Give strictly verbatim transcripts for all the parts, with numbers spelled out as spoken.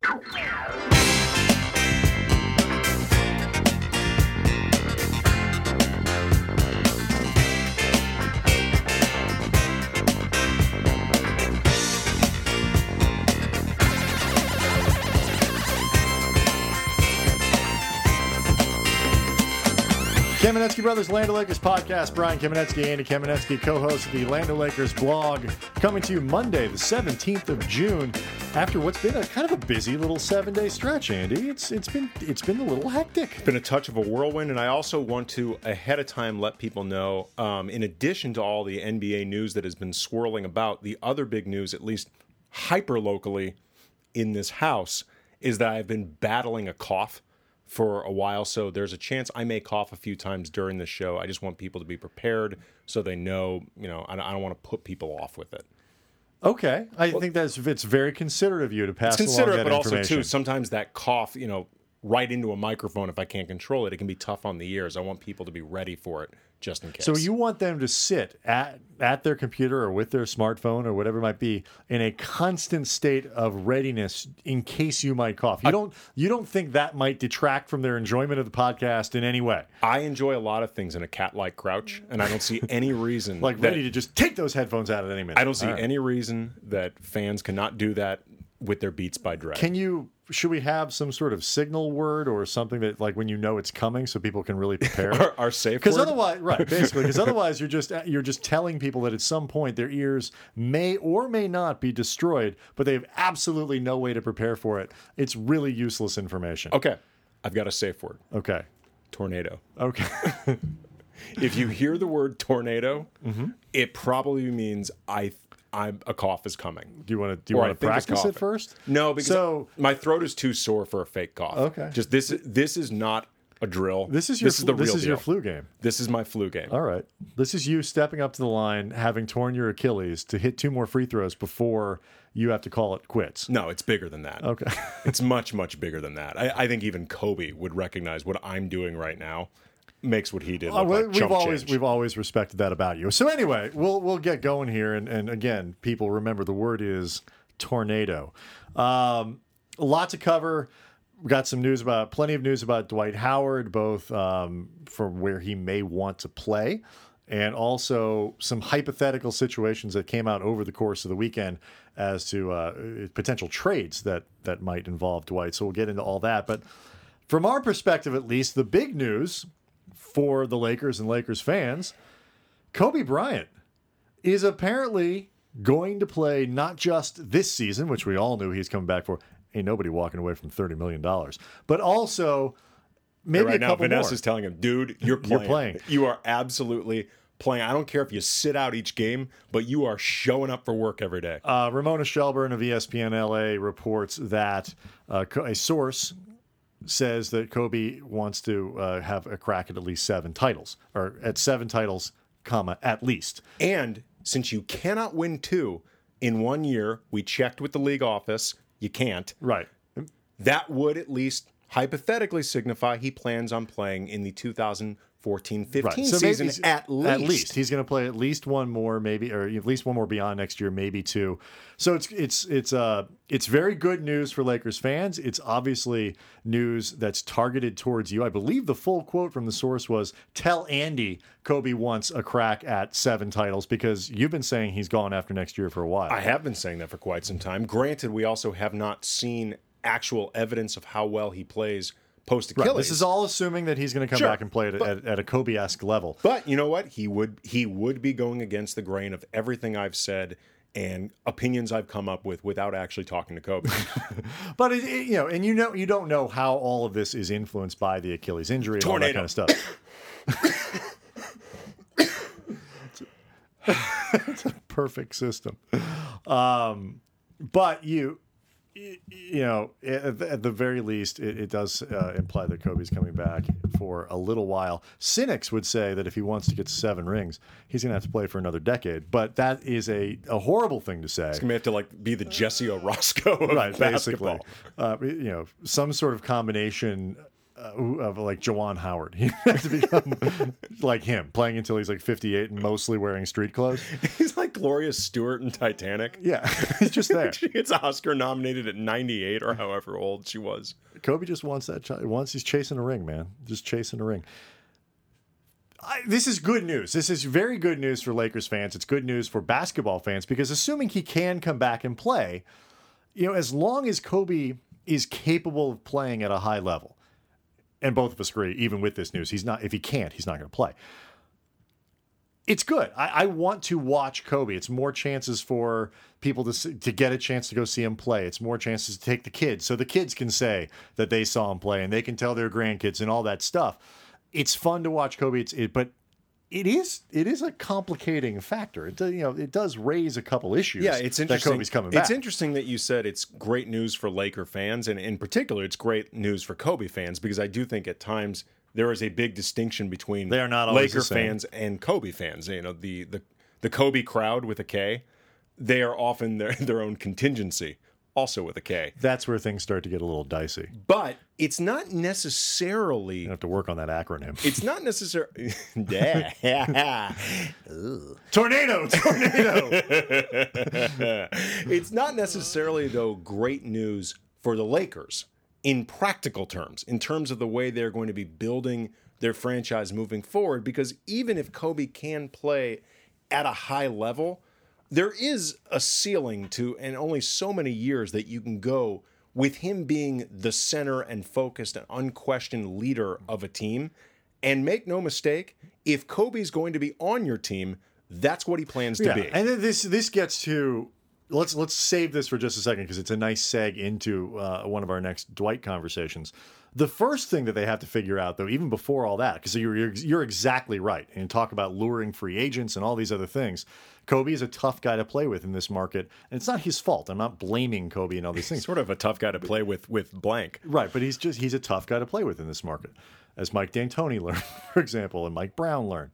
Kamenetsky Brothers Land O'Lakers podcast. Brian Kamenetsky, Andy Kamenetsky, co-host of the Land O'Lakers blog, coming to you Monday, the seventeenth of June, after what's been a kind of a busy little seven-day stretch. Andy, it's it's been it's been a little hectic. It's been a touch of a whirlwind, and I also want to ahead of time let people know, um, in addition to all the N B A news that has been swirling about, the other big news, at least hyper locally in this house, is that I've been battling a cough for a while, so there's a chance I may cough a few times during the show. I just want people to be prepared so they know, you know, I don't want to put people off with it. Okay. I well, think that's it's very considerate of you to pass it's along that considerate, but information. also, too, sometimes that cough, you know, right into a microphone, if I can't control it, it can be tough on the ears. I want people to be ready for it, just in case. So you want them to sit at, at their computer or with their smartphone or whatever it might be in a constant state of readiness in case you might cough. You I, don't you don't think that might detract from their enjoyment of the podcast in any way? I enjoy a lot of things in a cat-like crouch, and I don't see any reason like that, ready to just take those headphones out at any minute. I don't see right. any reason that fans cannot do that with their Beats by Dre. Can you? Should we have some sort of signal word or something that, like, when you know it's coming, so people can really prepare? our, our safe word? Because otherwise, right, basically, because otherwise you're just you're just telling people that at some point their ears may or may not be destroyed, but they have absolutely no way to prepare for it. It's really useless information. Okay, I've got a safe word. Okay, tornado. Okay. If you hear the word tornado, mm-hmm. it probably means I. I'm, a cough is coming. Do you want to do you want to practice it first? No, because so, my throat is too sore for a fake cough. Okay. Just this. This is not a drill. This is your. This is the this real is deal. your flu game. This is my flu game. All right. This is you stepping up to the line, having torn your Achilles, to hit two more free throws before you have to call it quits. No, it's bigger than that. Okay. It's much, much bigger than that. I, I think even Kobe would recognize what I'm doing right now makes what he did look uh, like we've chump always change. We've always respected that about you. So anyway, we'll we'll get going here, and, and again, people remember the word is tornado. Um, a lot to cover. We got some news about plenty of news about Dwight Howard, both um, from where he may want to play, and also some hypothetical situations that came out over the course of the weekend as to uh, potential trades that that might involve Dwight. So we'll get into all that. But from our perspective, at least, the big news for the Lakers and Lakers fans, Kobe Bryant is apparently going to play not just this season, which we all knew he's coming back for. Ain't nobody walking away from thirty million dollars. But also maybe right a now, couple Vanessa's more. telling him, dude, you're playing. You're playing. You are absolutely playing. I don't care if you sit out each game, but you are showing up for work every day. Uh, Ramona Shelburne of E S P N L A reports that uh, a source says that Kobe wants to uh, have a crack at at least seven titles, or at seven titles, comma, at least. And since you cannot win two in one year, we checked with the league office, you can't. Right. That would at least hypothetically signify he plans on playing in the two thousand fourteen fifteen right. so season maybe, at least. At least. He's going to play at least one more, maybe, or at least one more beyond next year, maybe two. So it's it's it's uh it's very good news for Lakers fans. It's obviously news that's targeted towards you. I believe the full quote from the source was, "Tell Andy Kobe wants a crack at seven titles," because you've been saying he's gone after next year for a while. I have been saying that for quite some time. Granted, we also have not seen actual evidence of how well he plays post-Achilles. Right. This is all assuming that he's going to come sure, back and play at, but, at, at a Kobe-esque level. But you know what? He would he would be going against the grain of everything I've said and opinions I've come up with without actually talking to Kobe. But it, it, you know, and you know, you don't know how all of this is influenced by the Achilles injury and Tornado. all that kind of stuff. It's a perfect system. Um, but you. You know, at the very least, it, it does uh, imply that Kobe's coming back for a little while. Cynics would say that if he wants to get to seven rings, he's going to have to play for another decade. But that is a, a horrible thing to say. He's going to have to like be the Jesse Orosco of right, basketball. Basically. Uh, you know, some sort of combination uh, of like Jawan Howard. He has to become like him, playing until he's like fifty-eight and mostly wearing street clothes. He's like Gloria Stewart in Titanic. Yeah, he's just there. She gets Oscar nominated at ninety-eight or however old she was. Kobe just wants that child. Once he's chasing a ring, man, just chasing a ring. I, this is good news. This is very good news for Lakers fans. It's good news for basketball fans because assuming he can come back and play, you know, as long as Kobe is capable of playing at a high level, and both of us agree, even with this news, he's not. If he can't, he's not going to play. It's good. I, I want to watch Kobe. It's more chances for people to see, to get a chance to go see him play. It's more chances to take the kids, so the kids can say that they saw him play, and they can tell their grandkids and all that stuff. It's fun to watch Kobe. It's it, but it is it is a complicating factor. It does, you know it does raise a couple issues. Yeah, it's interesting. That Kobe's coming back. It's interesting that you said it's great news for Laker fans, and in particular, it's great news for Kobe fans because I do think at times there is a big distinction between they are not always Laker the same. fans and Kobe fans. You know, the the the Kobe crowd with a K, they are often their their own contingency, also with a K. That's where things start to get a little dicey. But it's not necessarily. You have to work on that acronym. It's not necessarily. Tornado, tornado. It's not necessarily, though, great news for the Lakers in practical terms, in terms of the way they're going to be building their franchise moving forward. Because even if Kobe can play at a high level, there is a ceiling to, and only so many years that you can go with him being the center and focused and unquestioned leader of a team. And make no mistake, if Kobe's going to be on your team, that's what he plans to yeah. be. And then this this gets to let's let's save this for just a second because it's a nice seg into uh, one of our next Dwight conversations. The first thing that they have to figure out, though, even before all that, because you're, you're you're exactly right, and talk about luring free agents and all these other things. Kobe is a tough guy to play with in this market, and it's not his fault. I'm not blaming Kobe and all these things. Sort of a tough guy to play with with blank. Right, but he's just he's a tough guy to play with in this market, as Mike D'Antoni learned, for example, and Mike Brown learned.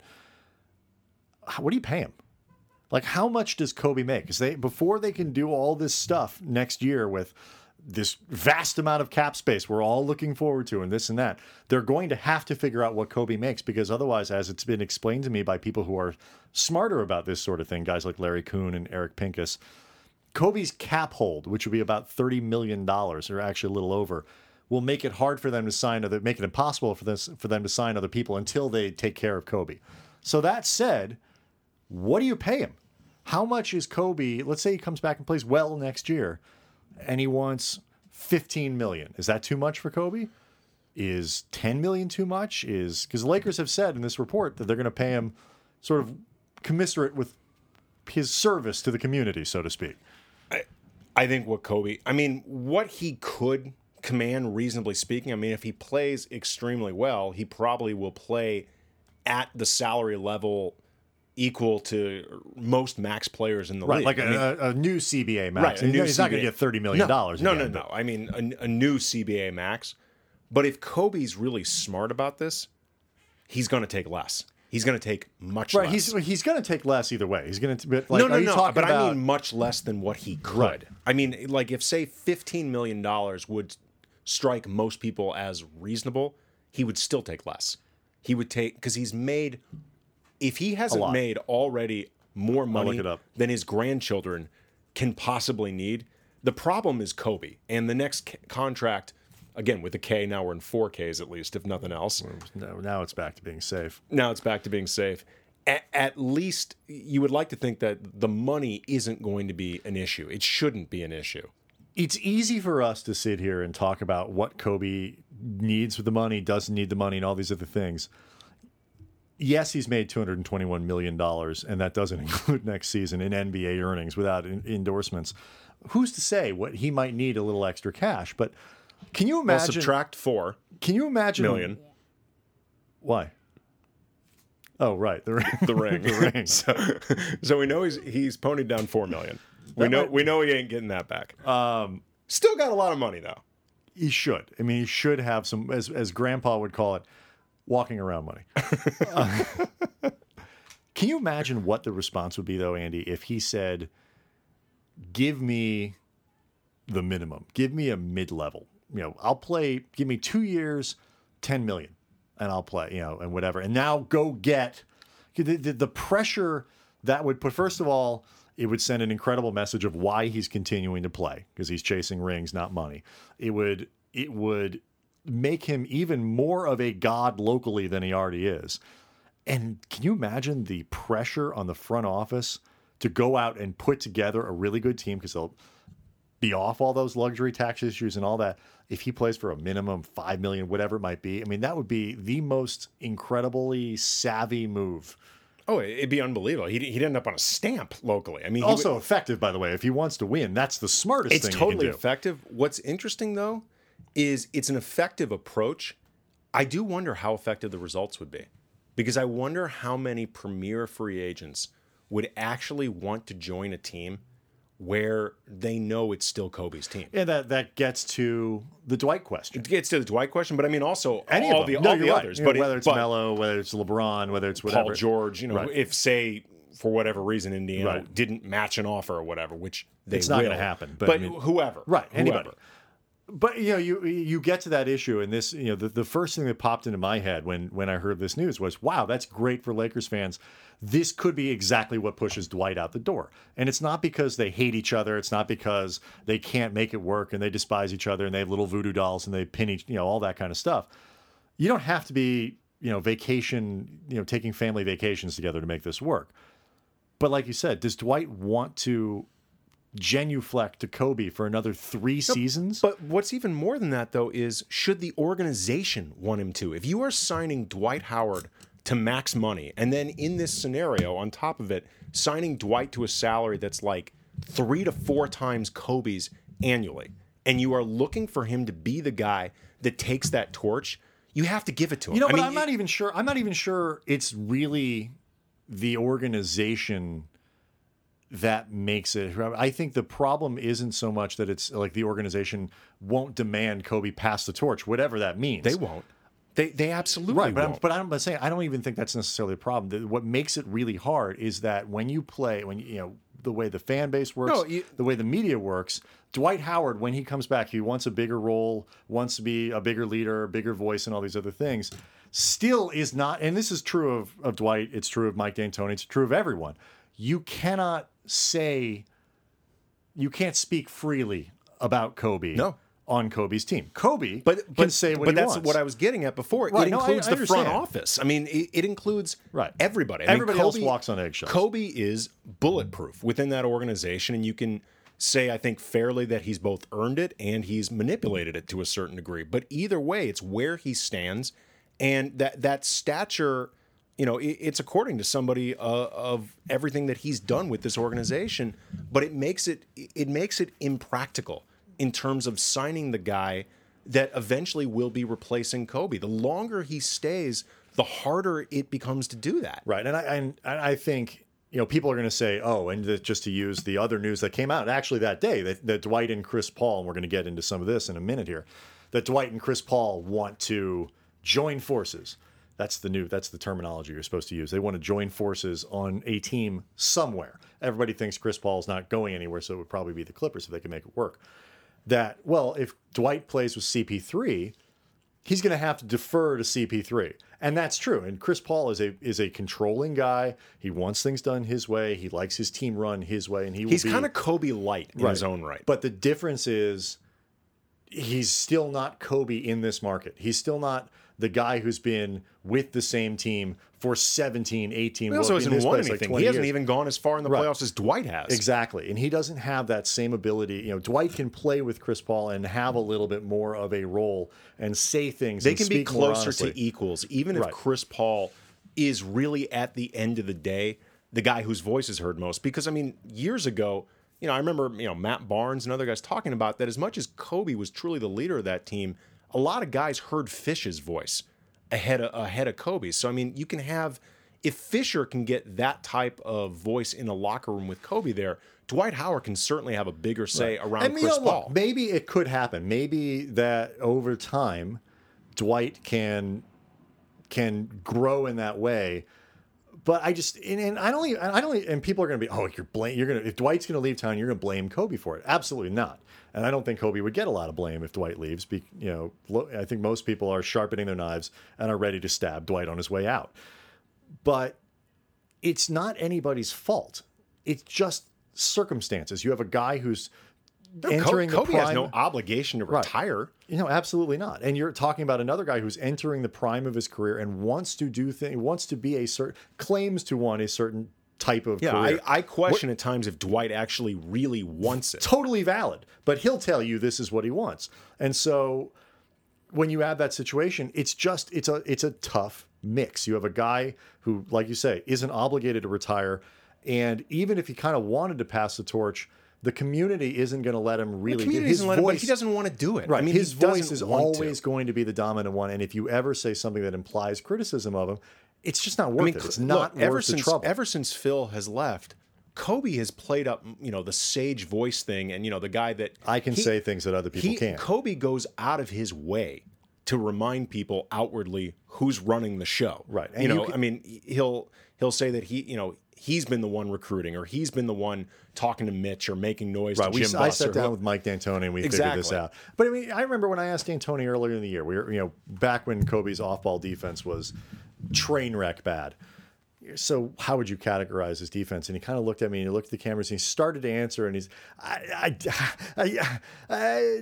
What do you pay him? Like, how much does Kobe make? Because they before they can do all this stuff next year with this vast amount of cap space we're all looking forward to and this and that, they're going to have to figure out what Kobe makes because otherwise, as it's been explained to me by people who are smarter about this sort of thing, guys like Larry Kuhn and Eric Pincus, Kobe's cap hold, which would be about thirty million dollars, or actually a little over, will make it hard for them to sign other, make it impossible for this for them to sign other people until they take care of Kobe. So that said, what do you pay him? How much is Kobe? Let's say he comes back and plays well next year, and he wants fifteen million dollars. Is that too much for Kobe? Is ten million dollars too much? Is because the Lakers have said in this report that they're going to pay him sort of commensurate with his service to the community, so to speak. I, I think what Kobe, I mean, what he could command, reasonably speaking, I mean, if he plays extremely well, he probably will play at the salary level equal to most max players in the right, league. Like I a, mean, a, a new C B A max. Right, a He's new not C B A. going to get thirty million dollars. No, again, no, no, but- no. I mean, a, a new C B A max. But if Kobe's really smart about this, he's going to take less. He's going to take much Right, less. he's he's going to take less either way. He's going to like, no, no, are you no. talking But about, I mean much less than what he could. Right. I mean, like if say fifteen million dollars would strike most people as reasonable, he would still take less. He would take because he's made. If he hasn't lot. made already more money look it up. than his grandchildren can possibly need, the problem is Kobe and the next c- contract. Again, with a K, now we're in four Ks at least, if nothing else. no, now it's back to being safe. Now it's back to being safe. At, at least you would like to think that the money isn't going to be an issue. It shouldn't be an issue. It's easy for us to sit here and talk about what Kobe needs with the money, doesn't need the money, and all these other things. Yes, he's made two hundred twenty-one million dollars, and that doesn't include next season in N B A earnings without in- endorsements. Who's to say what he might need a little extra cash? But can you Well, imagine? subtract four Can you imagine million. Why? Oh, right, the ring. The ring. the ring. so, so we know he's he's ponied down four million. We That know might- we know he ain't getting that back. Um, still got a lot of money though. He should. I mean, he should have some, as as Grandpa would call it, walking around money. Uh, can you imagine what the response would be, though, Andy, if he said, "Give me the minimum, give me a mid-level. You know, I'll play. Give me two years, ten million and I'll play, you know, and whatever. And now go get the, the, the pressure that would put, first of all, it would send an incredible message of why he's continuing to play because he's chasing rings, not money. It would, it would make him even more of a god locally than he already is. And can you imagine the pressure on the front office to go out and put together a really good team because they'll be off all those luxury tax issues and all that. If he plays for a minimum five million, whatever it might be, I mean, that would be the most incredibly savvy move. Oh, it'd be unbelievable. He'd, he'd end up on a stamp locally. I mean, he also would, effective, by the way. If he wants to win, that's the smartest it's thing totally he can do. effective. What's interesting though is it's an effective approach. I do wonder how effective the results would be because I wonder how many premier free agents would actually want to join a team where they know it's still Kobe's team. Yeah, that, that gets to the Dwight question. It gets to the Dwight question, but I mean also Any all of the, them. No, all the you're right. others. You know, but whether it, it's but Melo, whether it's LeBron, whether it's whatever. Paul George, you know, Right. if say for whatever reason Indiana Right. didn't match an offer or whatever, which they It's not will. gonna happen, but But, I mean- whoever, Right, anybody. whoever. But you know, you you get to that issue, and this, you know, the, the first thing that popped into my head when when I heard this news was, wow, that's great for Lakers fans. This could be exactly what pushes Dwight out the door. And it's not because they hate each other. It's not because they can't make it work and they despise each other and they have little voodoo dolls and they pin each, you know, all that kind of stuff. You don't have to be, you know, vacation, you know, taking family vacations together to make this work. But like you said, does Dwight want to genuflect to Kobe for another three seasons? But what's even more than that, though, is should the organization want him to? If you are signing Dwight Howard to max money, and then in this scenario, on top of it, signing Dwight to a salary that's like three to four times Kobe's annually, and you are looking for him to be the guy that takes that torch, you have to give it to him. You know, I but mean, I'm not even sure. I'm not even sure it's really the organization that makes it. I think the problem isn't so much that it's like the organization won't demand Kobe pass the torch, whatever that means. they won't. They they absolutely Right, but I'm, won't. but I'm but saying I don't even think that's necessarily a problem. The- What makes it really hard is that when you play, when you, you know the way the fan base works, No, you- the way the media works. Dwight Howard, when he comes back, he wants a bigger role, wants to be a bigger leader, a bigger voice, and all these other things. Still is not, and this is true of of Dwight. It's true of Mike D'Antoni. It's true of everyone. You cannot say, you can't speak freely about Kobe. No. On Kobe's team. Kobe But, can but say what but he that's wants. what I was getting at before. Right, It no, I- includes I the front understand. office. I mean, it, it includes Right. everybody. I mean, Everybody else Kobe- walks on eggshells. Kobe is bulletproof within that organization, and you can say, I think, fairly that he's both earned it and he's manipulated it to a certain degree. But either way, it's where he stands, and that that stature, you know, it, it's according to somebody uh, of everything that he's done with this organization. But it makes it it makes it impractical in terms of signing the guy that eventually will be replacing Kobe. The longer he stays, the harder it becomes to do that. Right, and I and I think you know people are going to say, oh, and the, just to use the other news that came out actually that day, that, that Dwight and Chris Paul, and we're going to get into some of this in a minute here, that Dwight and Chris Paul want to join forces. That's the new, that's the terminology you're supposed to use. They want to join forces on a team somewhere. Everybody thinks Chris Paul's not going anywhere, so it would probably be the Clippers if they can make it work. That, well, if Dwight plays with C P three, he's going to have to defer to C P three. And that's true. And Chris Paul is a is a controlling guy. He wants things done his way. He likes his team run his way. And he will He's be, kind of Kobe light in Right. his own right. But the difference is he's still not Kobe in this market. He's still not the guy who's been with the same team for seventeen, eighteen. He also well, in hasn't this won place, like anything. twenty he hasn't years. even gone as far in the Right. playoffs as Dwight has. Exactly. And he doesn't have that same ability. You know, Dwight can play with Chris Paul and have a little bit more of a role and say things. They and can be speak more closer honestly. to equals, even if Right. Chris Paul is really at the end of the day the guy whose voice is heard most. Because I mean, years ago, you know, I remember you know Matt Barnes and other guys talking about that. As much as Kobe was truly the leader of that team, a lot of guys heard Fish's voice ahead of ahead of Kobe. So I mean, you can have if Fisher can get that type of voice in the locker room with Kobe there, Dwight Howard can certainly have a bigger say around I mean, Chris you know, Paul. look, maybe it could happen. Maybe that over time, Dwight can can grow in that way. but I just and, and I don't even, I don't even, and people are going to be oh you're blame you're going to if Dwight's going to leave town you're going to blame Kobe for it. Absolutely not. And I don't think Kobe would get a lot of blame if Dwight leaves. Be, you know, lo, I think most people are sharpening their knives and are ready to stab Dwight on his way out. But it's not anybody's fault. It's just circumstances. You have a guy who's no, entering Kobe the prime. has no obligation to retire. Right. You know, absolutely not. And you're talking about another guy who's entering the prime of his career and wants to do things, wants to be a certain, claims to want a certain type of yeah, career. I, I question what, at times if Dwight actually really wants it. Totally valid. But he'll tell you this is what he wants. And so when you have that situation, it's just, it's a, it's a tough mix. You have a guy who, like you say, isn't obligated to retire. And even if he kind of wanted to pass the torch, the community isn't going to let him really. The community his doesn't let voice, him, but he doesn't want to do it. Right. I mean, his voice is always to. going to be the dominant one. And if you ever say something that implies criticism of him, it's just not worth I mean, it. It's look, not ever worth since, the trouble. Ever since Phil has left, Kobe has played up, you know, the sage voice thing, and you know, the guy that I can he, say things that other people he, can't. Kobe goes out of his way to remind people outwardly who's running the show. Right. And you know, you can, I mean, he'll he'll say that he, you know, he's been the one recruiting, or he's been the one talking to Mitch, or making noise right. to Jim we, Buss. I sat or down who, with Mike D'Antoni and we exactly. figured this out. But I mean, I remember when I asked D'Antoni earlier in the year, we were, you know, back when Kobe's off-ball defense was train wreck bad. So how would you categorize his defense? And he kind of looked at me and he looked at the cameras and he started to answer and he's, I, I, I, I,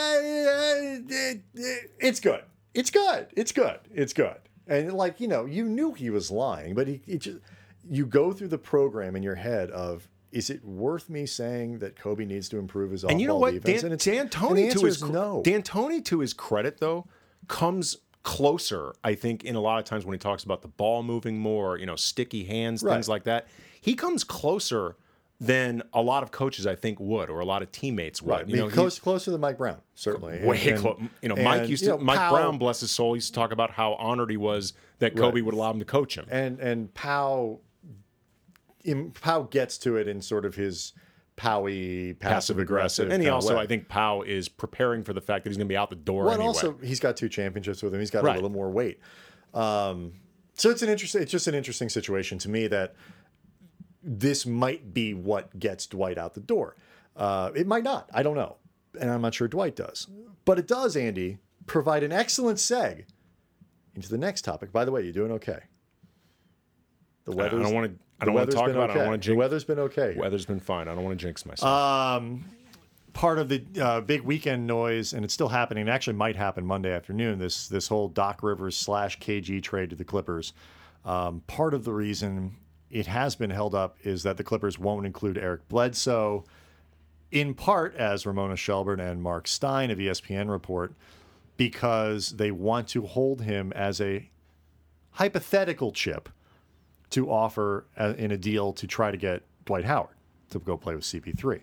I, it's good. It's good. It's good. It's good. And like, you know, you knew he was lying, but he, he just, you go through the program in your head of, is it worth me saying that Kobe needs to improve his off-ball and you know what? defense? Dan, and it's, D'Antoni and the to answer his is no. D'Antoni to his credit though comes closer, I think, in a lot of times when he talks about the ball moving more, you know, sticky hands, Right. things like that. He comes closer than a lot of coaches, I think, would, or a lot of teammates would. Right. You know, close, closer than Mike Brown, certainly. way And- close. You know, and, Mike used to. you know, Mike Powell- Brown, bless his soul, used to talk about how honored he was that Kobe Right. would allow him to coach him. And and Powell, in, Powell gets to it in sort of his Powy, passive aggressive, and he kinda also, way. I think, Powell is preparing for the fact that he's going to be out the door Well, anyway. and also he's got two championships with him. He's got Right. a little more weight. Um, so it's an interesting. It's just an interesting situation to me that this might be what gets Dwight out the door. Uh, it might not. I don't know, and I'm not sure Dwight does. But it does, Andy, provide an excellent seg into the next topic. By the way, you doing okay? The I weather's. don't want to. I the don't want to weather's talk been about it. I okay. don't want to The jinx. weather's been okay. Weather's been fine. I don't want to jinx myself. Um, part of the uh, big weekend noise, and it's still happening. It actually might happen Monday afternoon. This this whole Doc Rivers slash K G trade to the Clippers. Um, part of the reason it has been held up is that the Clippers won't include Eric Bledsoe, in part, as Ramona Shelburne and Mark Stein of E S P N report, because they want to hold him as a hypothetical chip to offer a, in a deal to try to get Dwight Howard to go play with C P three.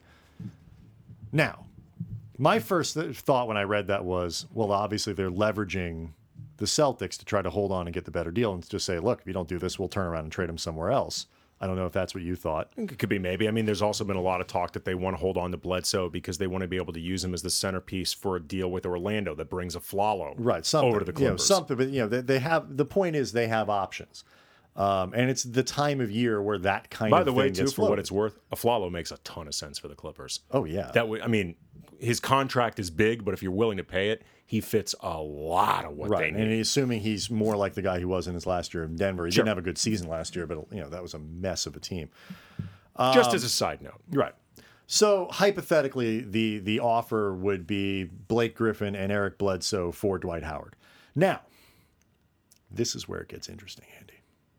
Now, my first th- thought when I read that was, well, obviously they're leveraging the Celtics to try to hold on and get the better deal and just say, look, if you don't do this, we'll turn around and trade him somewhere else. I don't know if that's what you thought. I think it could be maybe. I mean, there's also been a lot of talk that they want to hold on to Bledsoe because they want to be able to use him as the centerpiece for a deal with Orlando that brings a Flalo Right, something, over to the you know, Clippers. something, but you know, they, they have. The point is, they have options, um, and it's the time of year where that kind By of the way, thing too, gets for what floated. it's worth, a Flalo makes a ton of sense for the Clippers. Oh yeah, That would, I mean, his contract is big, but if you're willing to pay it, he fits a lot of what right. they need. And assuming he's more like the guy he was in his last year in Denver. He Sure. didn't have a good season last year, but you know that was a mess of a team. Just as a side note. Right. So hypothetically, the the offer would be Blake Griffin and Eric Bledsoe for Dwight Howard. Now, this is where it gets interesting, Andy.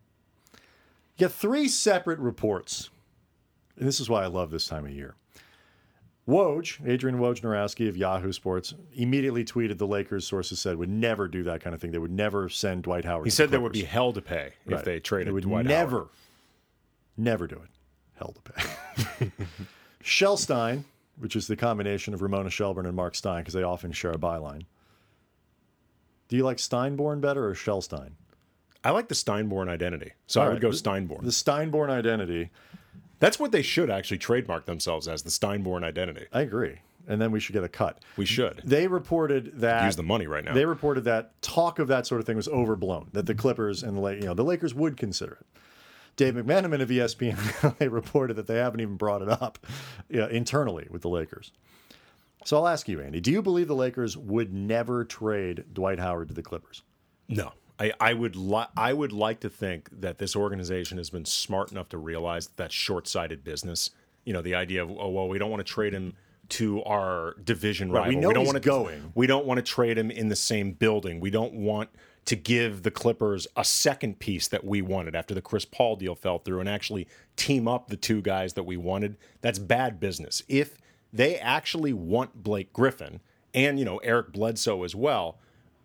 You get three separate reports, and this is why I love this time of year. Woj, Adrian Wojnarowski of Yahoo Sports, immediately tweeted the Lakers, sources said, would never do that kind of thing. They would never send Dwight Howard He to said the there would be Clippers. hell to pay if Right. they traded They would Dwight never, Howard. never do it. Hell to pay. Shellstein, which is the combination of Ramona Shelburne and Mark Stein, because they often share a byline. Do you like Steinborn better or Shellstein? I like the Steinborn identity, so All I right. would go Steinborn. The Steinborn identity. That's what they should actually trademark themselves as, the Steinborn identity. I agree. And then we should get a cut. We should. They reported that Use the money right now. They reported that talk of that sort of thing was overblown. That the Clippers and the La- you know the Lakers would consider it. Dave McMenamin of E S P N they reported that they haven't even brought it up yeah, internally with the Lakers. So I'll ask you, Andy, do you believe the Lakers would never trade Dwight Howard to the Clippers? No. I, I would li- I would like to think that this organization has been smart enough to realize that that's short-sighted business. You know, the idea of, oh, well, we don't want to trade him to our division Right, rival. we know we don't he's want to, going. We don't want to trade him in the same building. We don't want to give the Clippers a second piece that we wanted after the Chris Paul deal fell through and actually team up the two guys that we wanted. That's bad business. If they actually want Blake Griffin and, you know, Eric Bledsoe as well,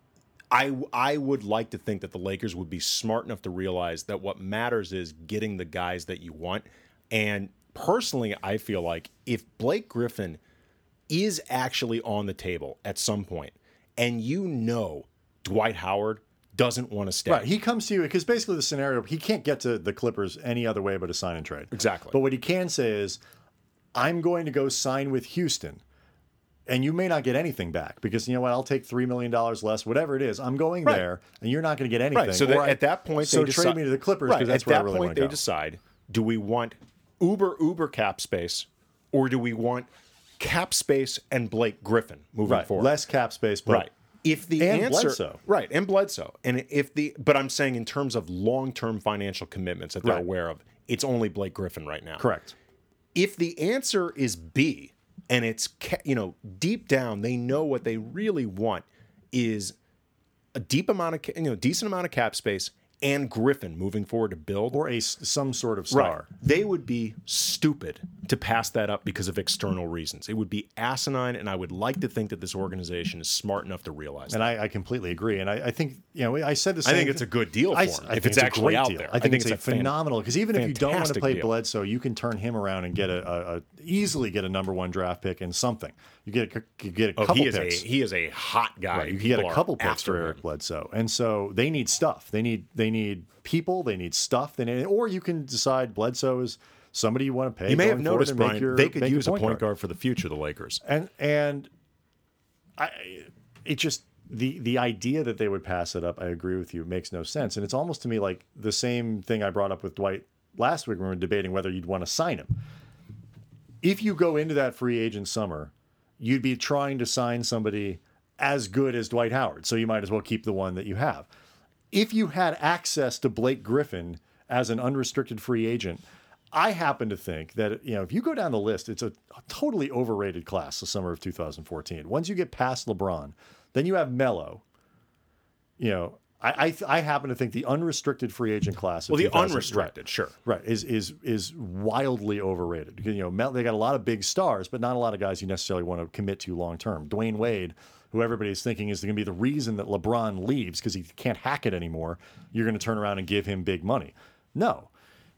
I, I would like to think that the Lakers would be smart enough to realize that what matters is getting the guys that you want. And personally, I feel like if Blake Griffin is actually on the table at some point, and you know Dwight Howard doesn't want to stay. Right. He comes to you because basically the scenario, he can't get to the Clippers any other way but a sign and trade. Exactly. But what he can say is, I'm going to go sign with Houston. And you may not get anything back because, you know what, I'll take three million dollars less, whatever it is. I'm going Right. there, and you're not going to get anything. Right. So that, Or I- at that point, so they trade deci- me to the Clippers Right. because that's at where that I really point, want to they go. decide, do we want uber, uber cap space, or do we want cap space and Blake Griffin moving Right. forward? Less cap space, but Right. If the And answer, Bledsoe. right, and Bledsoe, and if the, but I'm saying in terms of long-term financial commitments that they're Right. aware of, it's only Blake Griffin right now. correct. If the answer is B, and it's, ca- you know, deep down they know what they really want is a deep amount of, ca- you know, decent amount of cap space and Griffin moving forward to build. Or a s- some sort of star. They would be stupid to pass that up because of external reasons. It would be asinine, and I would like to think that this organization is smart enough to realize And that. I, I completely agree. And I, I think, you know, I said the I same think it's a good deal for I, him I if think it's a actually great out deal. there. I think, it's, a a fan- phenomenal because even if you don't want to fantastic play deal. Bledsoe, you can turn him around and get a, a, a easily get a number one draft pick and something. You get a, you get a Oh, couple he is picks. a he is a hot guy. Right. You get a People are couple picks after for him. Eric Bledsoe, and so they need stuff. They need they need people. They need stuff. They need, or you can decide Bledsoe is somebody you want to pay. You may have going forward noticed, and make Brian, your- they could make your use a point guard. guard for the future, the Lakers. And and I it just the the idea that they would pass it up, I agree with you, makes no sense. And it's almost to me like the same thing I brought up with Dwight last week when we were debating whether you'd want to sign him. If you go into that free agent summer, you'd be trying to sign somebody as good as Dwight Howard. So you might as well keep the one that you have. If you had access to Blake Griffin as an unrestricted free agent, I happen to think that, you know, if you go down the list, it's a, a totally overrated class, the summer of two thousand fourteen. Once you get past LeBron, then you have Melo. You know, I I, I happen to think the unrestricted free agent class of Well, the two thousand unrestricted, right, sure. right, is is is wildly overrated. Because, you know, Mel, they got a lot of big stars, but not a lot of guys you necessarily want to commit to long term. Dwayne Wade, who everybody's thinking is going to be the reason that LeBron leaves because he can't hack it anymore, you're going to turn around and give him big money. No.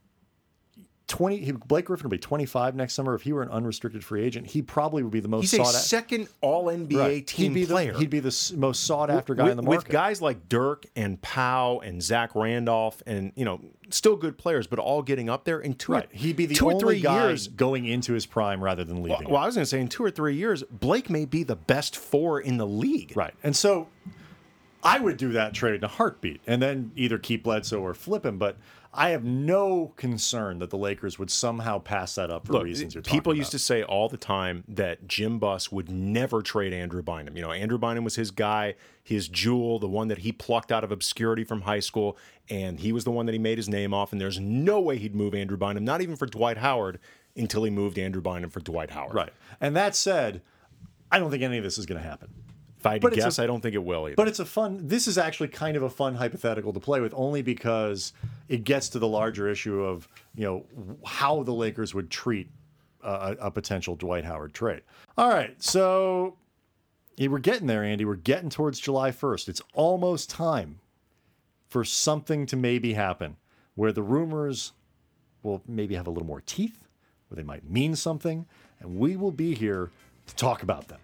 twenty he, Blake Griffin will be twenty-five next summer. If he were an unrestricted free agent, he probably would be the most He's a sought after second All N B A right. team he'd be player. The, he'd be the s- most sought after guy with, in the market. with guys like Dirk and Powell and Zach Randolph and, you know, still good players, but all getting up there in two, right. He'd be the two or only three guy years. going into his prime rather than leaving. Well, I was going to say in two or three years, Blake may be the best four in the league. Right. And so I would do that trade in a heartbeat and then either keep Bledsoe or flip him. But I have no concern that the Lakers would somehow pass that up for Look, reasons you're talking people about. used to say all the time that Jim Buss would never trade Andrew Bynum. You know, Andrew Bynum was his guy, his jewel, the one that he plucked out of obscurity from high school, and he was the one that he made his name off, and there's no way he'd move Andrew Bynum, not even for Dwight Howard, until he moved Andrew Bynum for Dwight Howard. Right. And that said, I don't think any of this is going to happen. If I had to But it's guess, a- I don't think it will either. But it's a fun, this is actually kind of a fun hypothetical to play with only because it gets to the larger issue of, you know, how the Lakers would treat a, a potential Dwight Howard trade. All right. So yeah, we're getting there, Andy. We're getting towards July first. It's almost time for something to maybe happen where the rumors will maybe have a little more teeth, where they might mean something, and we will be here to talk about them.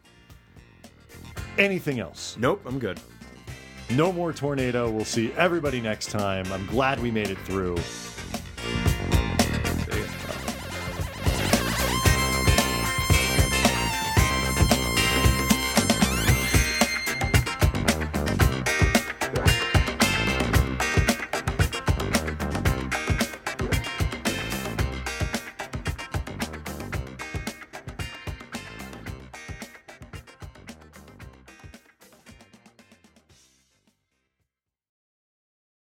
Anything else? Nope, I'm good. No more tornado. We'll see everybody next time. I'm glad we made it through.